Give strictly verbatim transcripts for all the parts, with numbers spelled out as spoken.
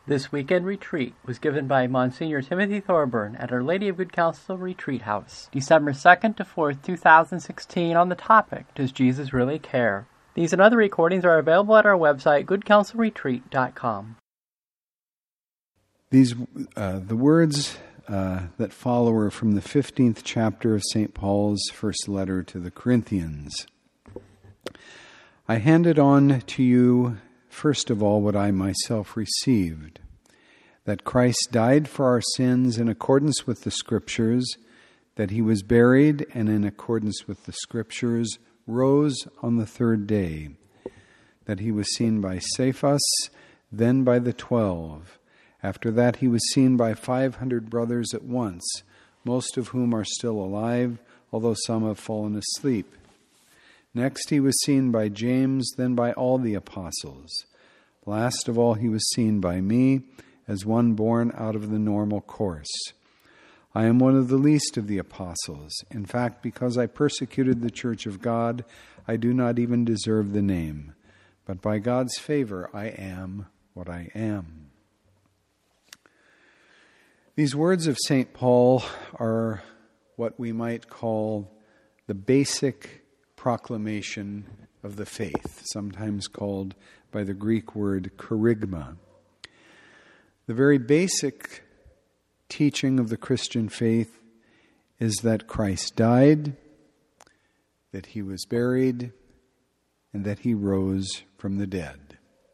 This weekend retreat was given by Monsignor Timothy Thorburn at Our Lady of Good Counsel Retreat House, December second to fourth, two thousand sixteen, on the topic, Does Jesus Really Care? These and other recordings are available at our website, good counsel retreat dot com. These, uh, the words uh, that follow are from the fifteenth chapter of Saint Paul's first letter to the Corinthians. I handed on to you, first of all, what I myself received, that Christ died for our sins in accordance with the Scriptures, that he was buried, and in accordance with the Scriptures, rose on the third day, that he was seen by Cephas, then by the twelve. After that he was seen by five hundred brothers at once, most of whom are still alive, although some have fallen asleep. Next he was seen by James, then by all the apostles. Last of all he was seen by me, as one born out of the normal course. I am one of the least of the apostles. In fact, because I persecuted the church of God, I do not even deserve the name. But by God's favor I am what I am. These words of Saint Paul are what we might call the basic proclamation of the faith, sometimes called by the Greek word kerygma. The very basic teaching of the Christian faith is that Christ died, that he was buried, and that he rose from the dead.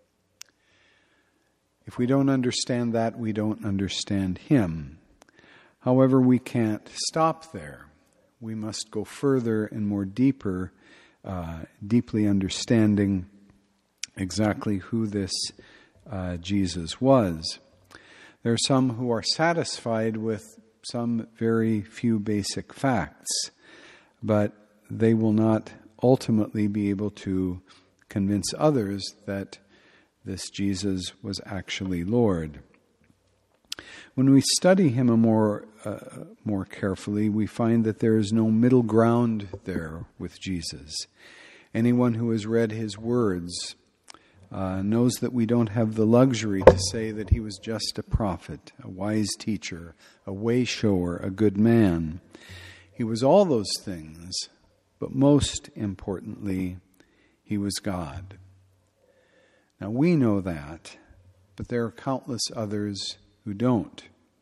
If we don't understand that, we don't understand him. However, we can't stop there. We must go further and more deeper, uh, deeply understanding exactly who this uh, Jesus was. There are some who are satisfied with some very few basic facts, but they will not ultimately be able to convince others that this Jesus was actually Lord. When we study him a more uh, more carefully, we find that there is no middle ground there with Jesus. Anyone who has read his words uh, knows that we don't have the luxury to say that he was just a prophet, a wise teacher, a way shower, a good man. He was all those things, but most importantly, he was God. Now we know that, but there are countless others who don't.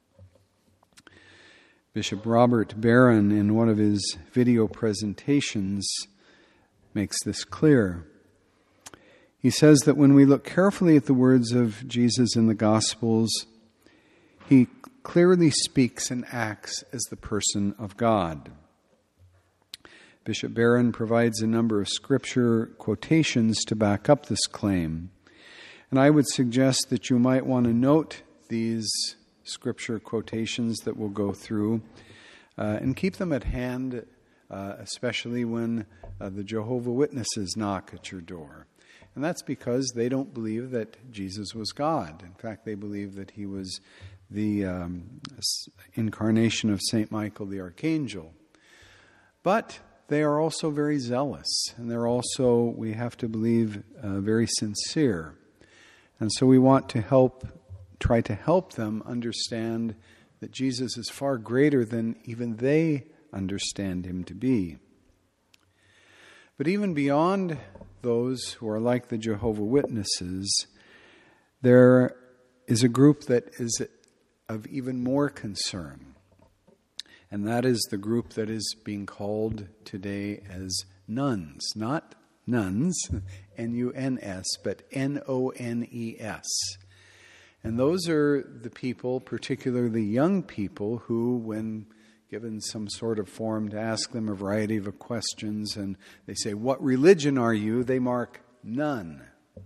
Bishop Robert Barron, in one of his video presentations, makes this clear. He says that when we look carefully at the words of Jesus in the Gospels, he clearly speaks and acts as the person of God. Bishop Barron provides a number of scripture quotations to back up this claim. And I would suggest that you might want to note these scripture quotations that we'll go through uh, and keep them at hand, uh, especially when uh, the Jehovah's Witnesses knock at your door. And that's because they don't believe that Jesus was God. In fact, they believe that he was the um, incarnation of Saint Michael the Archangel. But they are also very zealous, and they're also, we have to believe, uh, very sincere. And so we want to help, try to help them understand that Jesus is far greater than even they understand him to be. But even beyond those who are like the Jehovah's Witnesses, there is a group that is of even more concern. And that is the group that is being called today as nuns. Not nuns, N U N S, but N O N E S. And those are the people, particularly young people, who, when given some sort of form to ask them a variety of questions, and they say, "What religion are you?" they mark none.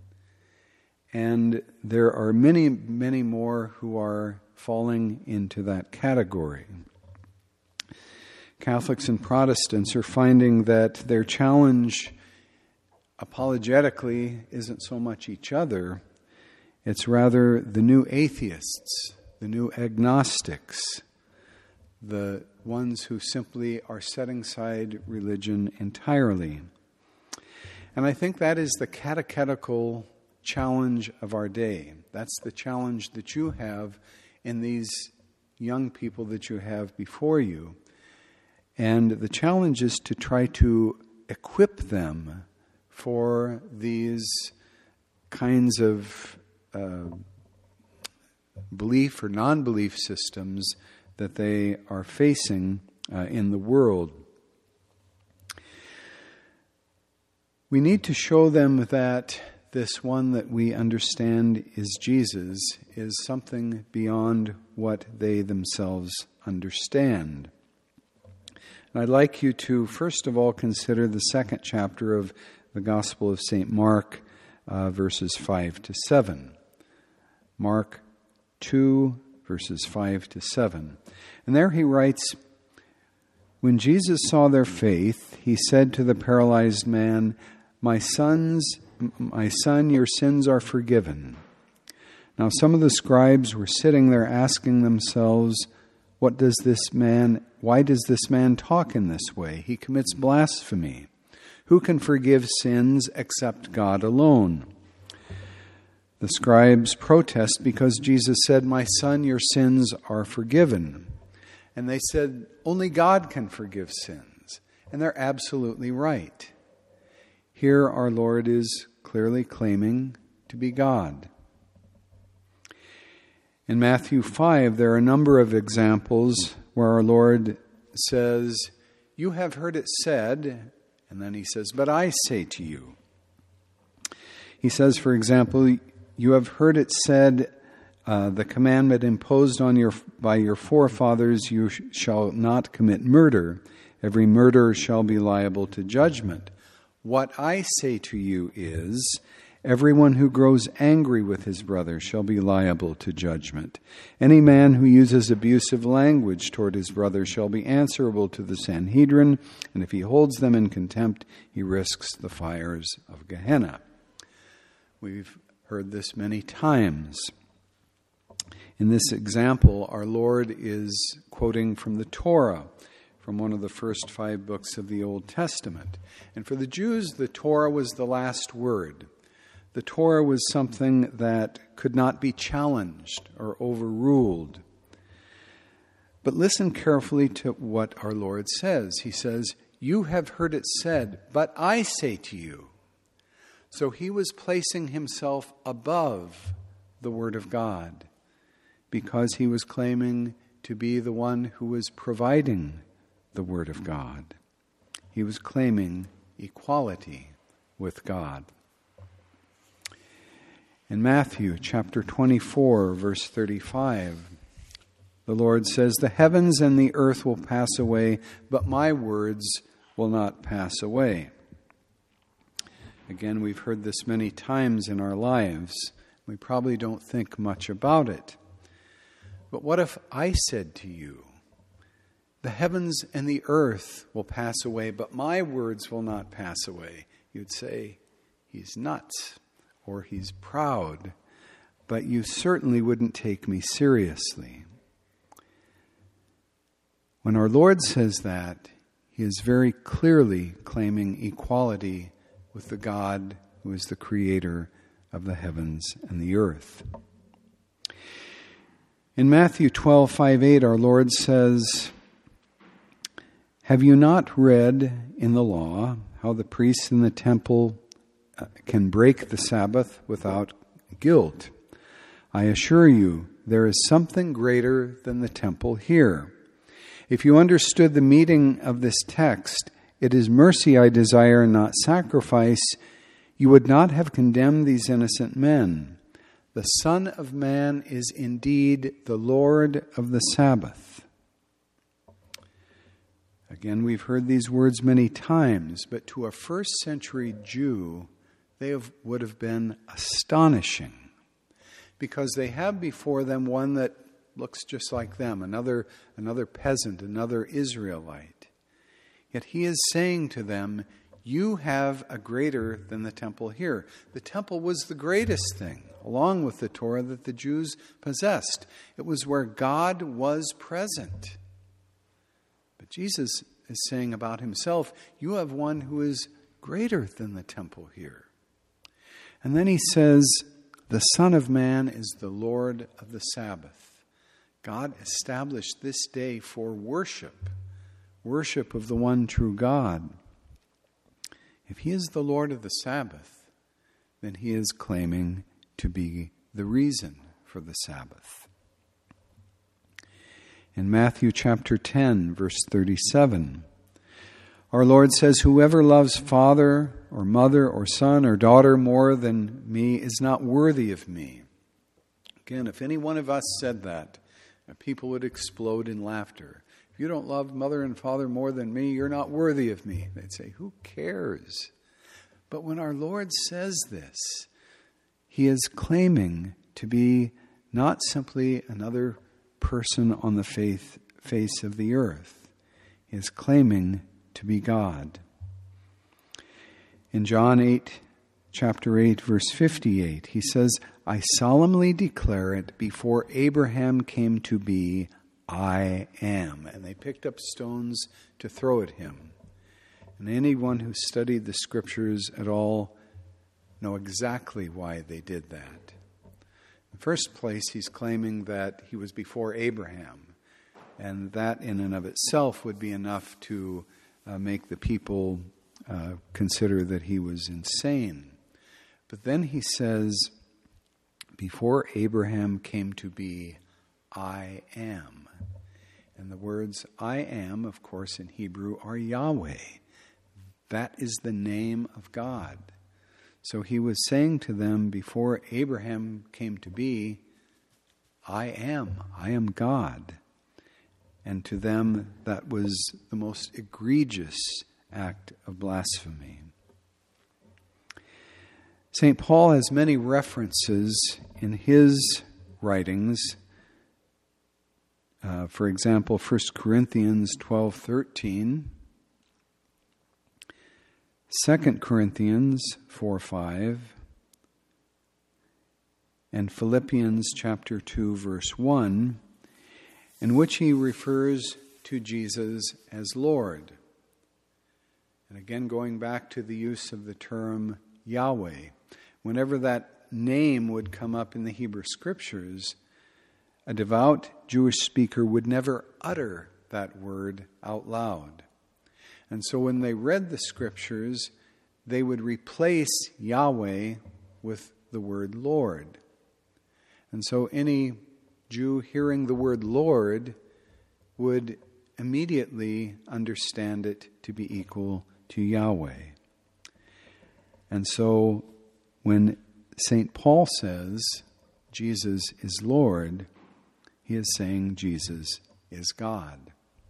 And there are many, many more who are falling into that category. Catholics and Protestants are finding that their challenge apologetically isn't so much each other, it's rather the new atheists, the new agnostics, the ones who simply are setting aside religion entirely. And I think that is the catechetical challenge of our day. That's the challenge that you have in these young people that you have before you. And the challenge is to try to equip them for these kinds of uh, belief or non-belief systems that they are facing uh, in the world. We need to show them that this one that we understand is Jesus is something beyond what they themselves understand. And I'd like you to, first of all, consider the second chapter of the Gospel of Saint Mark, uh, verses five to seven. Mark two, verses five to seven. And there he writes, "When Jesus saw their faith, he said to the paralyzed man, 'My sons, my son, your sins are forgiven.' Now some of the scribes were sitting there asking themselves, 'What does this man, why does this man talk in this way? He commits blasphemy. Who can forgive sins except God alone?' The scribes protest because Jesus said, 'My son, your sins are forgiven.' And they said, 'Only God can forgive sins.' And they're absolutely right. Here our Lord is clearly claiming to be God. In Matthew five, there are a number of examples where our Lord says, 'You have heard it said,' and then he says, 'But I say to you.' He says, for example, 'You have heard it said, uh, the commandment imposed on your by your forefathers, you sh- shall not commit murder. Every murderer shall be liable to judgment. What I say to you is, everyone who grows angry with his brother shall be liable to judgment. Any man who uses abusive language toward his brother shall be answerable to the Sanhedrin, and if he holds them in contempt, he risks the fires of Gehenna.'" We've heard this many times. In this example, our Lord is quoting from the Torah, from one of the first five books of the Old Testament. And for the Jews, the Torah was the last word. The Torah was something that could not be challenged or overruled. But listen carefully to what our Lord says. He says, "You have heard it said, but I say to you." So he was placing himself above the Word of God because he was claiming to be the one who was providing the Word of God. He was claiming equality with God. In Matthew chapter twenty-four, verse thirty-five, the Lord says, "The heavens and the earth will pass away, but my words will not pass away." Again, we've heard this many times in our lives. We probably don't think much about it. But what if I said to you, "The heavens and the earth will pass away, but my words will not pass away"? You'd say, "He's nuts," or "He's proud," but you certainly wouldn't take me seriously. When our Lord says that, He is very clearly claiming equality with the God who is the creator of the heavens and the earth. In Matthew twelve, five, eight, our Lord says, "Have you not read in the law how the priests in the temple can break the Sabbath without guilt? I assure you, there is something greater than the temple here. If you understood the meaning of this text, 'It is mercy I desire and not sacrifice,' you would not have condemned these innocent men. The Son of Man is indeed the Lord of the Sabbath." Again, we've heard these words many times, but to a first century Jew, they have, would have been astonishing, because they have before them one that looks just like them, another, another peasant, another Israelite. Yet he is saying to them, you have a greater than the temple here. The temple was the greatest thing, along with the Torah, that the Jews possessed. It was where God was present. But Jesus is saying about himself, you have one who is greater than the temple here. And then he says, The Son of Man is the Lord of the Sabbath. God established this day for worship, worship of the one true God. If he is the Lord of the Sabbath, then he is claiming to be the reason for the Sabbath. In Matthew chapter ten, verse thirty-seven, our Lord says, "Whoever loves father or mother or son or daughter more than me is not worthy of me." Again, if any one of us said that, people would explode in laughter. If you don't love mother and father more than me, you're not worthy of me. They'd say, who cares? But when our Lord says this, he is claiming to be not simply another person on the faith, face of the earth. He is claiming to be God. In John eight, chapter eight, verse fifty-eight, he says, "I solemnly declare it, before Abraham came to be, I am." And they picked up stones to throw at him. And anyone who studied the scriptures at all know exactly why they did that. In the first place, he's claiming that he was before Abraham. And that in and of itself would be enough to uh, make the people uh, consider that he was insane. But then he says, before Abraham came to be, I am. And the words I am, of course, in Hebrew are Yahweh. That is the name of God. So he was saying to them, before Abraham came to be, I am. I am God. And to them, that was the most egregious act of blasphemy. Saint Paul has many references in his writings. Uh, for example, First Corinthians twelve thirteen, Second Corinthians four five, and Philippians chapter two, verse one, in which he refers to Jesus as Lord. And again, going back to the use of the term Yahweh, whenever that name would come up in the Hebrew Scriptures, a devout Jewish speaker would never utter that word out loud. And so when they read the Scriptures, they would replace Yahweh with the word Lord. And so any Jew hearing the word Lord would immediately understand it to be equal to Yahweh. And so when Saint Paul says Jesus is Lord, he is saying Jesus is God.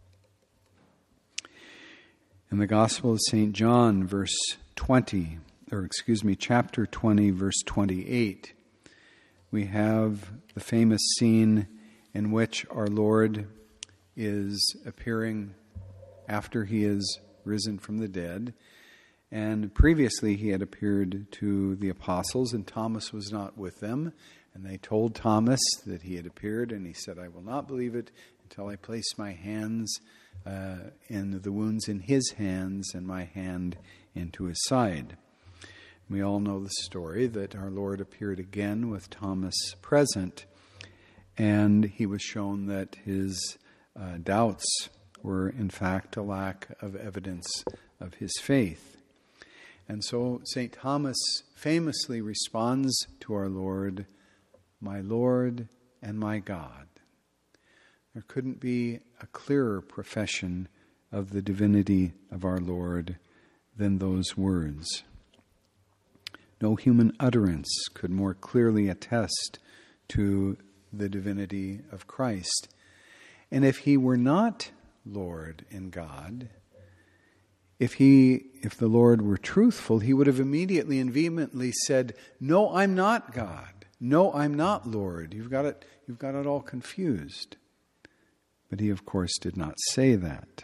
In the Gospel of Saint John, verse twenty, or excuse me, chapter twenty, verse twenty-eight, we have the famous scene in which our Lord is appearing after he is risen from the dead. And previously he had appeared to the apostles, and Thomas was not with them. And they told Thomas that he had appeared, and he said, I will not believe it until I place my hands uh, in the wounds in his hands and my hand into his side. We all know the story that our Lord appeared again with Thomas present, and he was shown that his uh, doubts were in fact a lack of evidence of his faith. And so Saint Thomas famously responds to our Lord, my Lord and my God. There couldn't be a clearer profession of the divinity of our Lord than those words. No human utterance could more clearly attest to the divinity of Christ. And if he were not Lord and God, if he, if the Lord were truthful, he would have immediately and vehemently said, no, I'm not God. No, I'm not Lord. You've got it, you've got it all confused. But he, of course, did not say that.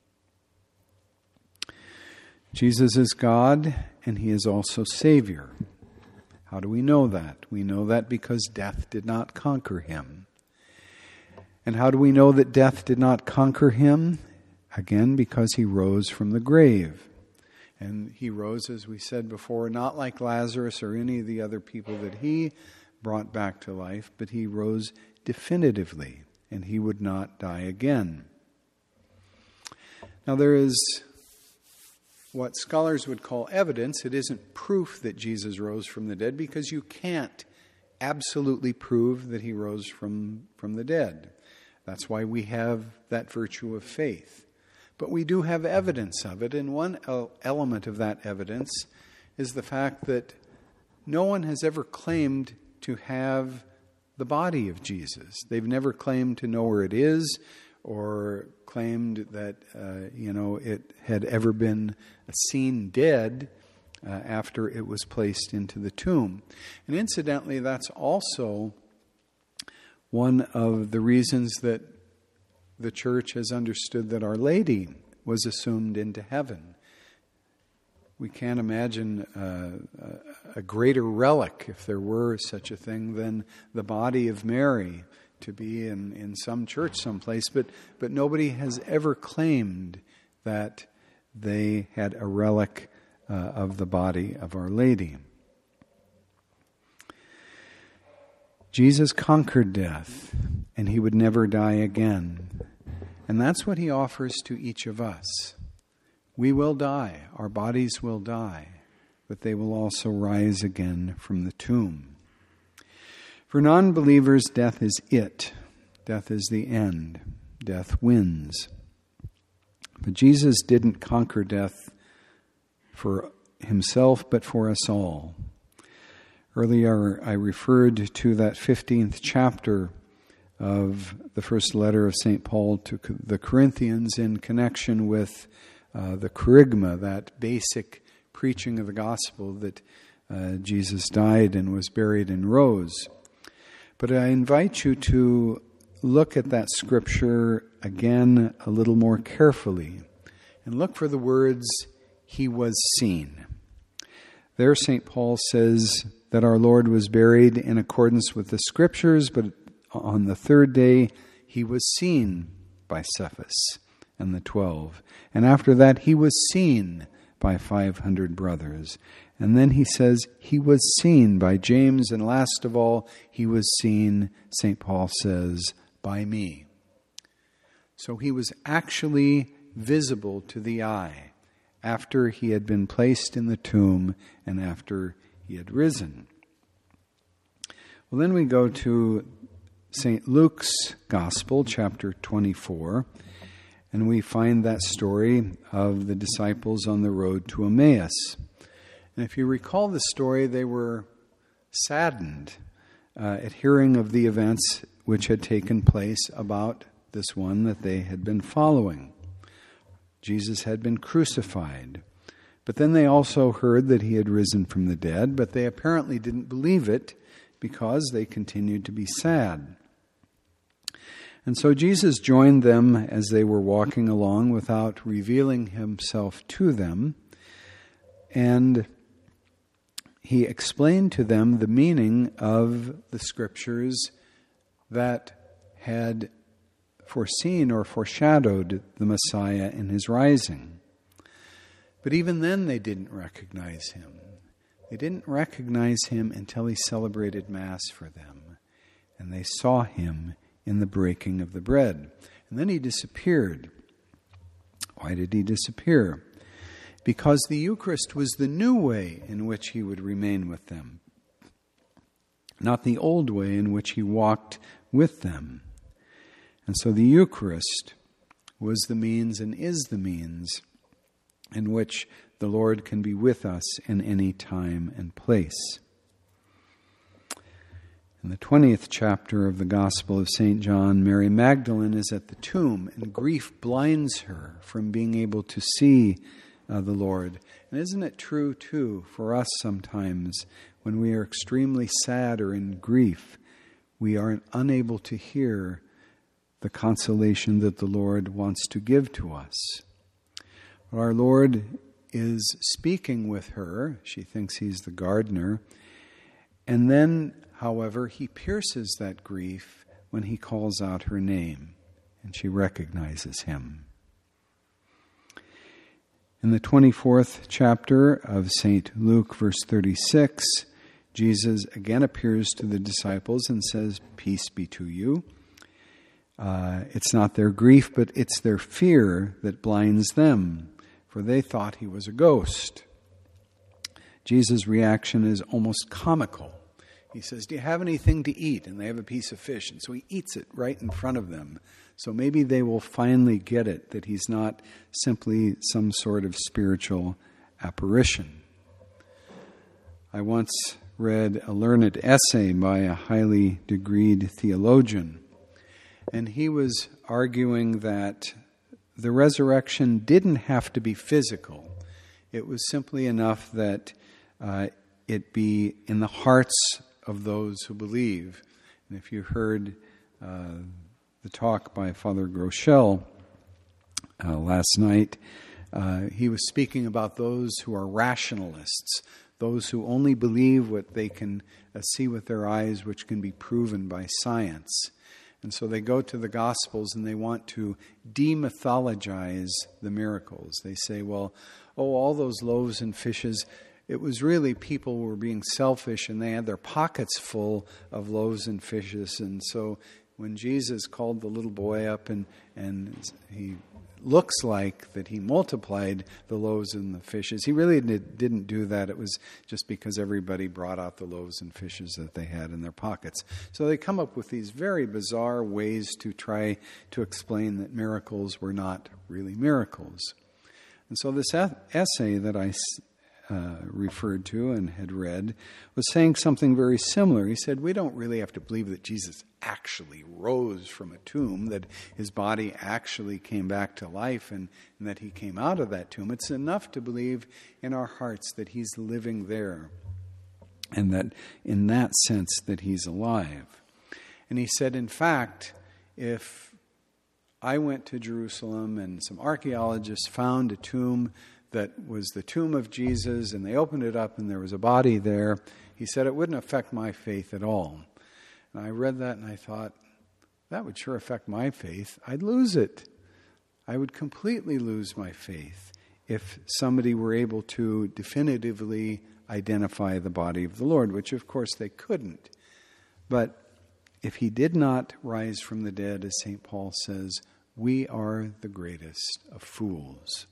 Jesus is God, and he is also Savior. How do we know that? We know that because death did not conquer him. And how do we know that death did not conquer him? Again, because he rose from the grave. And he rose, as we said before, not like Lazarus or any of the other people that he brought back to life, but he rose definitively, and he would not die again. Now there is what scholars would call evidence. It isn't proof that Jesus rose from the dead, because you can't absolutely prove that he rose from, from the dead. That's why we have that virtue of faith. But we do have evidence of it, and one element of that evidence is the fact that no one has ever claimed to have the body of Jesus. They've never claimed to know where it is, or claimed that uh, you know it had ever been seen dead uh, after it was placed into the tomb. And incidentally, that's also one of the reasons that the church has understood that Our Lady was assumed into heaven. We can't imagine uh, a greater relic, if there were such a thing, than the body of Mary to be in, in some church someplace. But, but nobody has ever claimed that they had a relic uh, of the body of Our Lady. Jesus conquered death, and he would never die again. And that's what he offers to each of us. We will die, our bodies will die, but they will also rise again from the tomb. For non-believers, death is it. Death is the end. Death wins. But Jesus didn't conquer death for himself, but for us all. Earlier, I referred to that fifteenth chapter of the first letter of Saint Paul to the Corinthians in connection with uh, the kerygma, that basic preaching of the gospel that uh, Jesus died and was buried and rose. But I invite you to look at that scripture again a little more carefully and look for the words, he was seen. There Saint Paul says that our Lord was buried in accordance with the scriptures, but on the third day, he was seen by Cephas and the twelve. And after that, he was seen by five hundred brothers. And then he says, he was seen by James. And last of all, he was seen, Saint Paul says, by me. So he was actually visible to the eye after he had been placed in the tomb and after he had risen. Well, then we go to Saint Luke's Gospel, chapter twenty-four, and we find that story of the disciples on the road to Emmaus. And if you recall the story, they were saddened uh, at hearing of the events which had taken place about this one that they had been following. Jesus had been crucified. But then they also heard that he had risen from the dead, but they apparently didn't believe it because they continued to be sad. And so Jesus joined them as they were walking along without revealing himself to them, and he explained to them the meaning of the scriptures that had foreseen or foreshadowed the Messiah in his rising. But even then they didn't recognize him. They didn't recognize him until he celebrated Mass for them, and they saw him in the breaking of the bread. And then he disappeared. Why did he disappear? Because the Eucharist was the new way in which he would remain with them, not the old way in which he walked with them. And so the Eucharist was the means and is the means in which the Lord can be with us in any time and place. In the twentieth chapter of the Gospel of Saint John, Mary Magdalene is at the tomb, and grief blinds her from being able to see uh, the Lord. And isn't it true, too, for us sometimes, when we are extremely sad or in grief, we are unable to hear the consolation that the Lord wants to give to us. Our Lord is speaking with her. She thinks he's the gardener. And then, however, he pierces that grief when he calls out her name, and she recognizes him. In the twenty-fourth chapter of Saint Luke, verse thirty-six, Jesus again appears to the disciples and says, "Peace be to you." Uh, it's not their grief, but it's their fear that blinds them, for they thought he was a ghost. Jesus' reaction is almost comical. He says, "Do you have anything to eat?" And they have a piece of fish. And so he eats it right in front of them. So maybe they will finally get it, that he's not simply some sort of spiritual apparition. I once read a learned essay by a highly degreed theologian, and he was arguing that the resurrection didn't have to be physical. It was simply enough that uh, it be in the hearts of those who believe. And if you heard uh, the talk by Father Groeschel uh, last night, uh, he was speaking about those who are rationalists, those who only believe what they can uh, see with their eyes, which can be proven by science. And so they go to the Gospels and they want to demythologize the miracles. They say, well, oh, all those loaves and fishes, it was really people who were being selfish and they had their pockets full of loaves and fishes. And so when Jesus called the little boy up and, and he looks like that he multiplied the loaves and the fishes, he really did, didn't do that. It was just because everybody brought out the loaves and fishes that they had in their pockets. So they come up with these very bizarre ways to try to explain that miracles were not really miracles. And so this essay that I uh, referred to and had read was saying something very similar. He said, we don't really have to believe that Jesus actually rose from a tomb, that his body actually came back to life and, and that he came out of that tomb. It's enough to believe in our hearts that he's living there and that in that sense that he's alive. And he said, in fact, if I went to Jerusalem and some archaeologists found a tomb that was the tomb of Jesus and they opened it up and there was a body there, he said it wouldn't affect my faith at all. And I read that and I thought, that would sure affect my faith. I'd lose it. I would completely lose my faith if somebody were able to definitively identify the body of the Lord, which of course they couldn't. But if he did not rise from the dead, as Saint Paul says, we are the greatest of fools.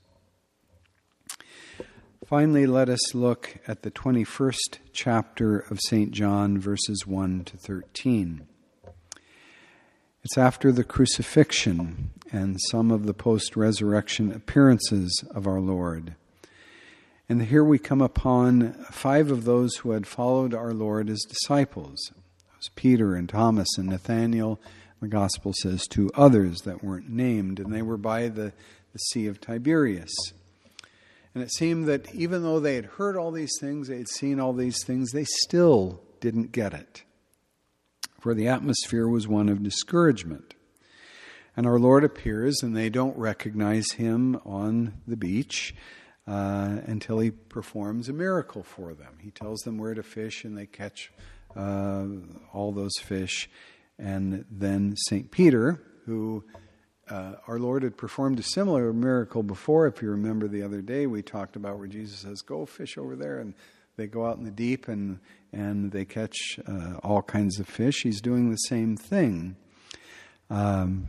Finally, let us look at the twenty-first chapter of Saint John, verses one to thirteen. It's after the crucifixion and some of the post-resurrection appearances of our Lord. And here we come upon five of those who had followed our Lord as disciples. It was Peter and Thomas and Nathanael. The Gospel says two others that weren't named, and they were by the, the Sea of Tiberias. And it seemed that even though they had heard all these things, they had seen all these things, they still didn't get it. For the atmosphere was one of discouragement. And our Lord appears, and they don't recognize him on the beach uh, until he performs a miracle for them. He tells them where to fish, and they catch uh, all those fish. And then Saint Peter, who Uh, our Lord had performed a similar miracle before. If you remember the other day, we talked about where Jesus says, go fish over there. And they go out in the deep and, and they catch uh, all kinds of fish. He's doing the same thing. Um,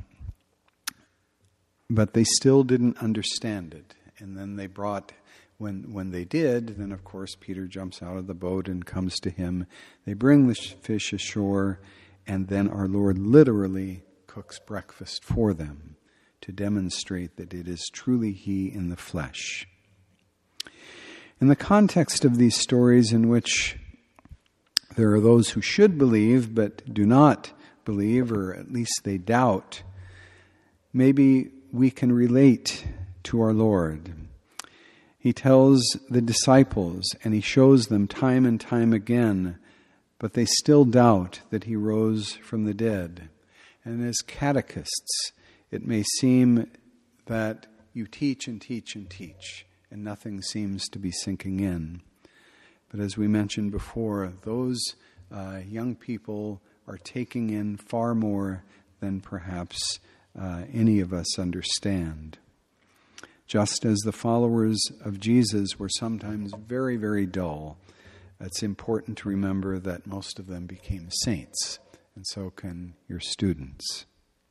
but they still didn't understand it. And then they brought, when, when they did, then of course Peter jumps out of the boat and comes to him. They bring the fish ashore, and then our Lord literally cooks breakfast for them to demonstrate that it is truly he in the flesh. In the context of these stories in which there are those who should believe but do not believe, or at least they doubt, maybe we can relate to our Lord. He tells the disciples, and he shows them time and time again, but they still doubt that he rose from the dead. And as catechists, it may seem that you teach and teach and teach, and nothing seems to be sinking in. But as we mentioned before, those uh, young people are taking in far more than perhaps uh, any of us understand. Just as the followers of Jesus were sometimes very, very dull, it's important to remember that most of them became saints, and so can your students.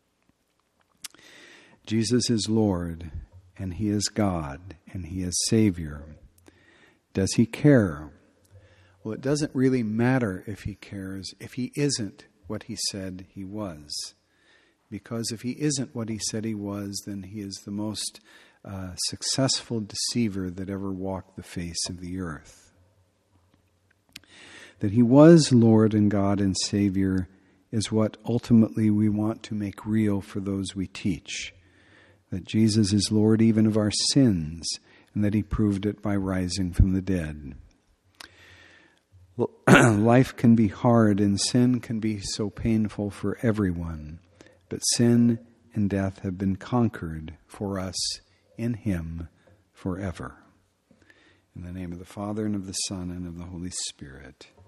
Jesus is Lord, and He is God, and He is Savior. Does He care? Well, it doesn't really matter if He cares if He isn't what He said He was. Because if He isn't what He said He was, then He is the most uh, successful deceiver that ever walked the face of the earth. That He was Lord and God and Savior is what ultimately we want to make real for those we teach. That Jesus is Lord even of our sins, and that He proved it by rising from the dead. Life can be hard and sin can be so painful for everyone, but sin and death have been conquered for us in Him forever. In the name of the Father, and of the Son, and of the Holy Spirit.